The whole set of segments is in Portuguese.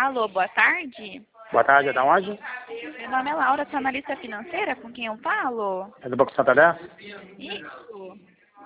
Alô, boa tarde. Boa tarde, é da onde? Meu nome é Laura, sou analista financeira, com quem eu falo? É do Banco Santander? Isso.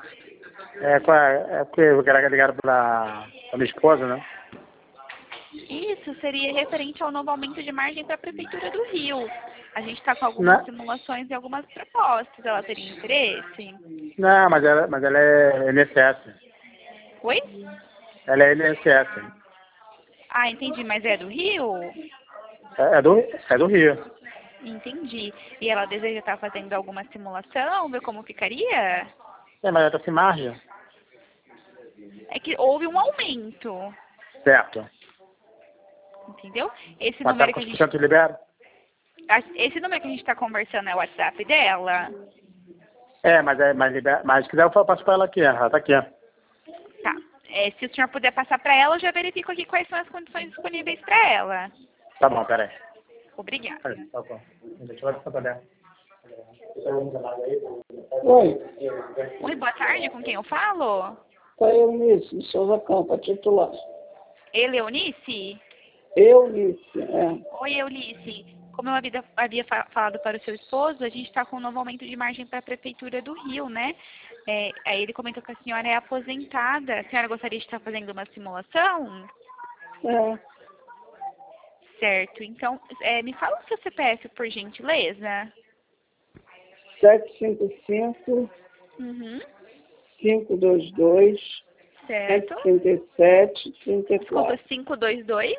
É porque eu quero ligar pra minha esposa, né? Isso seria referente ao novo aumento de margem para a Prefeitura do Rio. A gente está com algumas Não, simulações e algumas propostas. Ela teria interesse? não, mas ela é INSS. Oi? Ela é INSS. Ah, entendi, mas é do Rio? É do Rio. Entendi. E ela deseja estar fazendo alguma simulação, ver como ficaria? É, mas ela tá sem margem. É que houve um aumento, Certo. entendeu? Esse Mas sabe número que a quantos por gente, cento libera? esse número que a gente está conversando é o WhatsApp dela? Mas se quiser eu passo pra ela aqui, ela tá aqui. Tá. Se o senhor puder passar para ela, eu já verifico aqui quais são as condições disponíveis para ela. Tá bom, peraí. Obrigada. Tá bom. Deixa eu ver se tá. Oi, Oi, boa tarde, com quem eu falo? tá Eunice, de Souza Campo, a titular. Eleonice? Eunice, é. Oi, Eunice. Como eu havia falado para o seu esposo, a gente está com um novo aumento de margem para a Prefeitura do Rio, né? Aí ele comentou que a senhora é aposentada. A senhora gostaria de estar fazendo uma simulação? É, Certo. Então, me fala o seu CPF, por gentileza. 755 Uhum. 522 Certo. 137 Desculpa, 34. 522.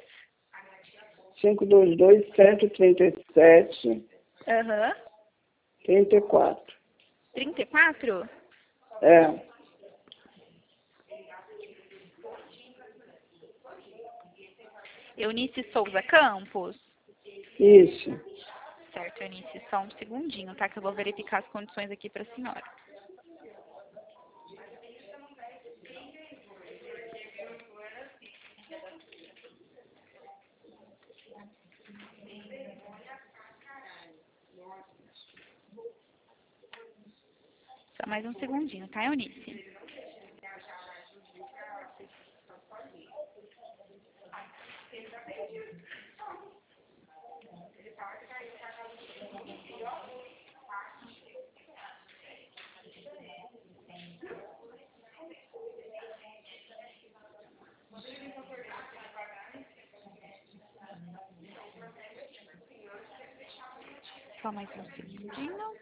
522 137 Aham. 34. 34? É, Eunice Souza Campos? isso. Certo, Eunice, só um segundinho, tá? Que eu vou verificar as condições aqui para a senhora. Só mais um segundinho, tá, Eunice? Só mais um segundinho.